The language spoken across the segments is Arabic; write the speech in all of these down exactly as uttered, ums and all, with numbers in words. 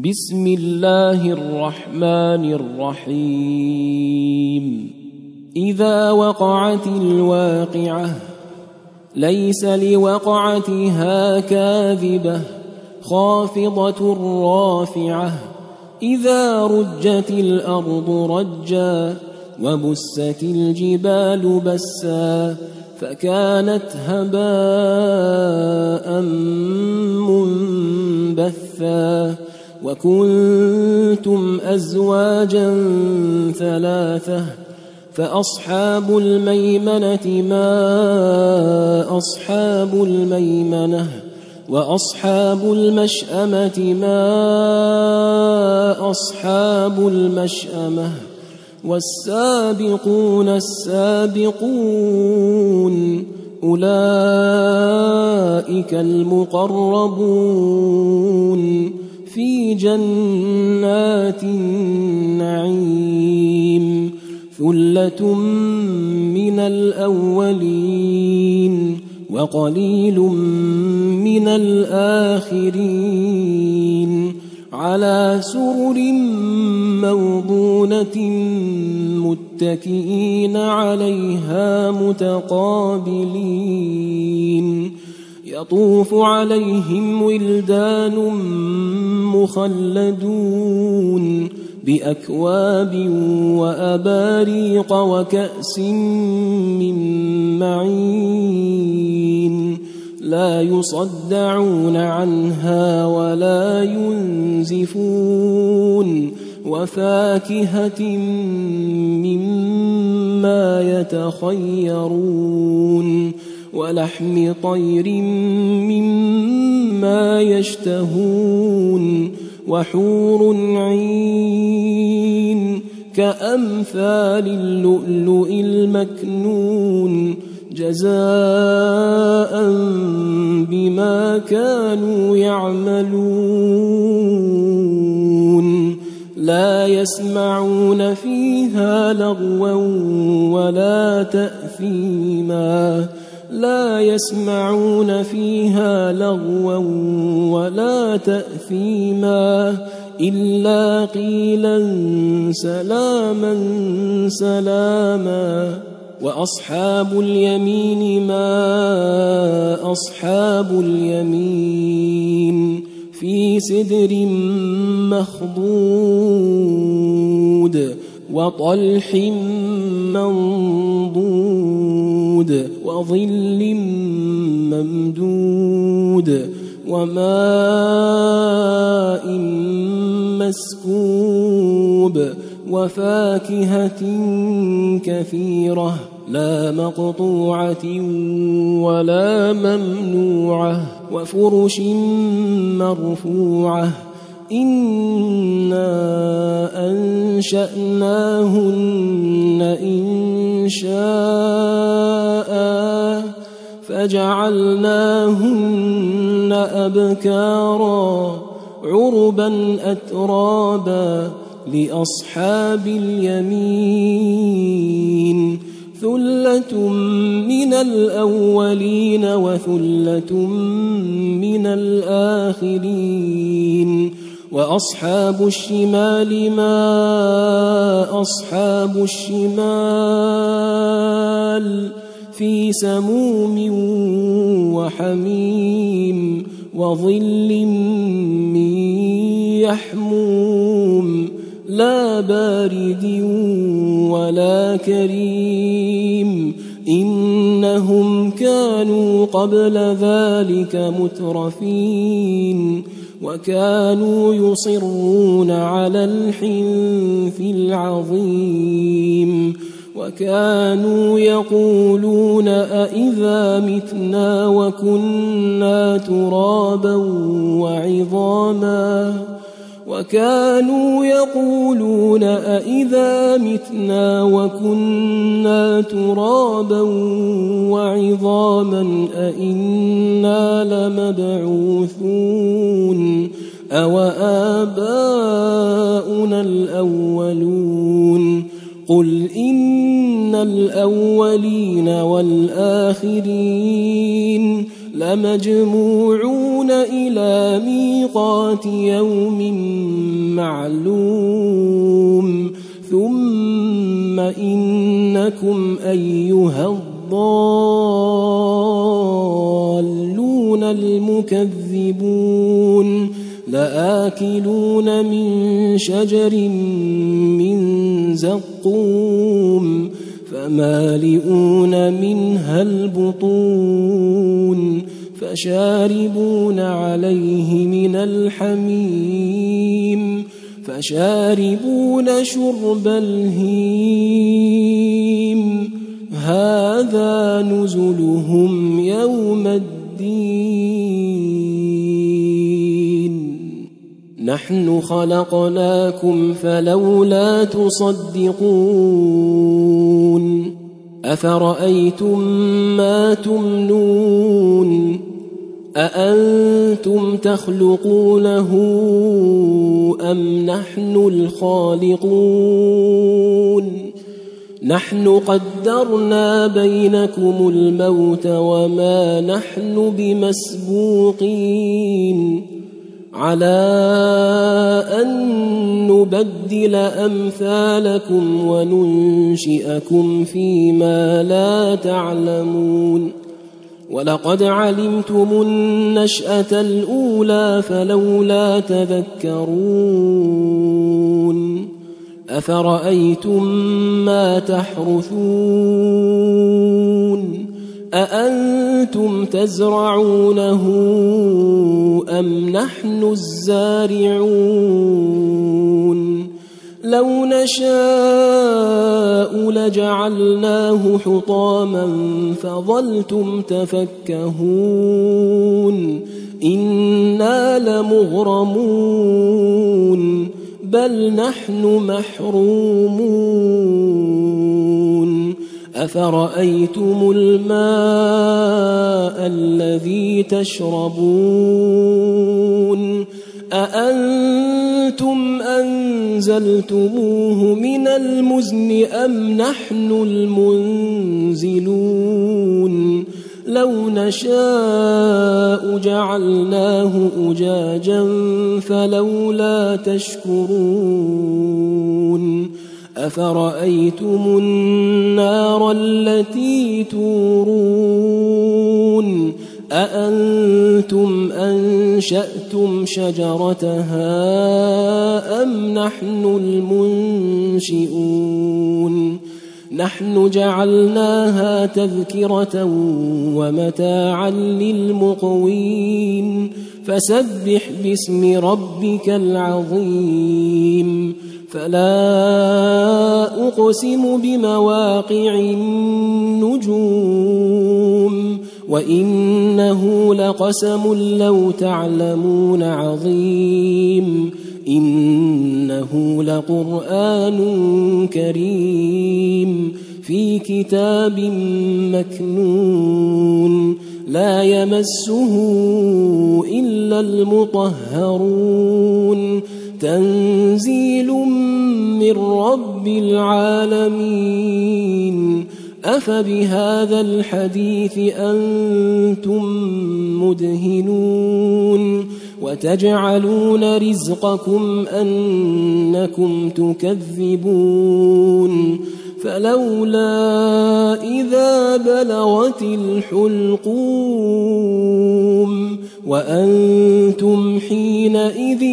بسم الله الرحمن الرحيم إذا وقعت الواقعة ليس لوقعتها كاذبة خافضة رافعة إذا رجت الأرض رجا وبست الجبال بسا فكانت هباء منبثا وكنتم أزواجا ثلاثة فأصحاب الميمنة ما أصحاب الميمنة وأصحاب المشأمة ما أصحاب المشأمة والسابقون السابقون أولئك المقربون في جنات النعيم ثلة من الأولين وقليل من الآخرين على سرر موضونة متكئين عليها متقابلين يطوف عليهم ولدان مخلدون بأكواب وأباريق وكأس من معين لا يصدعون عنها ولا ينزفون وفاكهة مما يتخيرون ولحم طير مما يشتهون وحور عين كأمثال اللؤلؤ المكنون جزاء بما كانوا يعملون لا يسمعون فيها لغوا ولا تأثيما لا يسمعون فيها لغوا ولا تأثيما إلا قيلا سلاما سلاما وأصحاب اليمين ما أصحاب اليمين في سدر مخضود وطلح منضود وظل ممدود وماء مسكوب وفاكهة كثيرة لا مقطوعة ولا ممنوعة وفرش مرفوعة إنا أنشأناهن إن شاء فجعلناهن أبكارا عربا أترابا لأصحاب اليمين ثلة من الأولين وثلة من الآخرين وأصحاب الشمال ما أصحاب الشمال في سموم وحميم وظل من يحموم لا بارد ولا كريم إنهم كانوا قبل ذلك مترفين وكانوا يصرون على الحنث العظيم وكانوا يقولون أئذا متنا وكنا ترابا وعظاما وكانوا يقولون أئذا متنا وكنا ترابا وعظاما أئنا لمبعوثون أو آباؤنا الأولون قل إن الأولين والآخرين لمجموعون إلى ميقات يوم معلوم ثم إنكم أيها الضالون المكذبون لآكلون من شجر من زقوم فمالئون منها البطون فشاربون عليه من الحميم فشاربون شرب الهيم هذا نزلهم يوم الدين نحن خلقناكم فلولا تصدقون أفرأيتم ما تمنون أأنتم تخلقونه أم نحن الخالقون نحن قدرنا بينكم الموت وما نحن بمسبوقين على أن نبدل أمثالكم وننشئكم فيما لا تعلمون ولقد علمتم النشأة الأولى فلولا تذكرون أفرأيتم ما تحرثون أأنتم تزرعونه أم نحن الزارعون لو نشاء لجعلناه حطاما فظلتم تفكهون إنا لمغرمون بل نحن محرومون أفرأيتم الماء الذي تشربون أأنتم أنزلتموه من المزن أم نحن المنزلون لو نشاء جعلناه أجاجا فلولا تشكرون أفرأيتم النار التي تورون أأنتم أنشأتم شجرتها أم نحن المنشئون نحن جعلناها تذكرة ومتاعا للمقوين فسبح باسم ربك العظيم فلا أقسم بمواقع النجوم وإنه لقسم لو تعلمون عظيم إنه لقرآن كريم في كتاب مكنون لا يمسه إلا المطهرون تنزيل من رب العالمين أفبهذا الحديث أنتم مدهنون وتجعلون رزقكم أنكم تكذبون فلولا إذا بلغت الحلقوم وأنتم حينئذ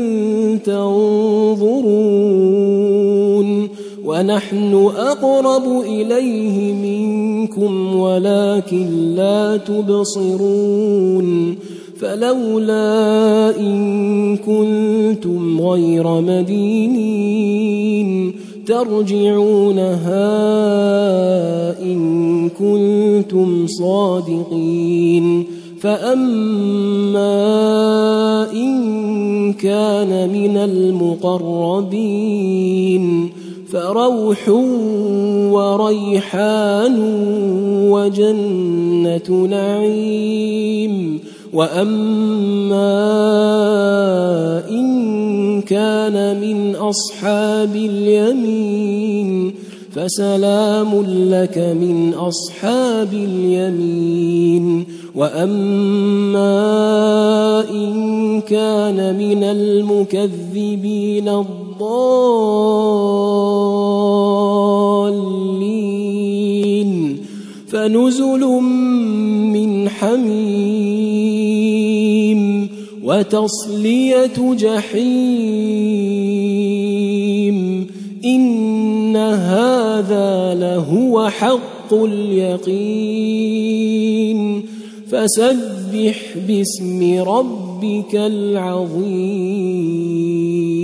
تنظرون ونحن أقرب إليه منكم ولكن لا تبصرون فلولا إن كنتم غير مدينين ترجعونها إن كنتم صادقين فأما إن كان من المقربين فروح وريحان وجنة نعيم وأما إن كان من أصحاب اليمين فسلام لك من أصحاب اليمين وأما إن كان من المكذبين الضالين فنزل من حميم وتصلية جحيم إن هذا لهو حق اليقين فسبح باسم ربك العظيم.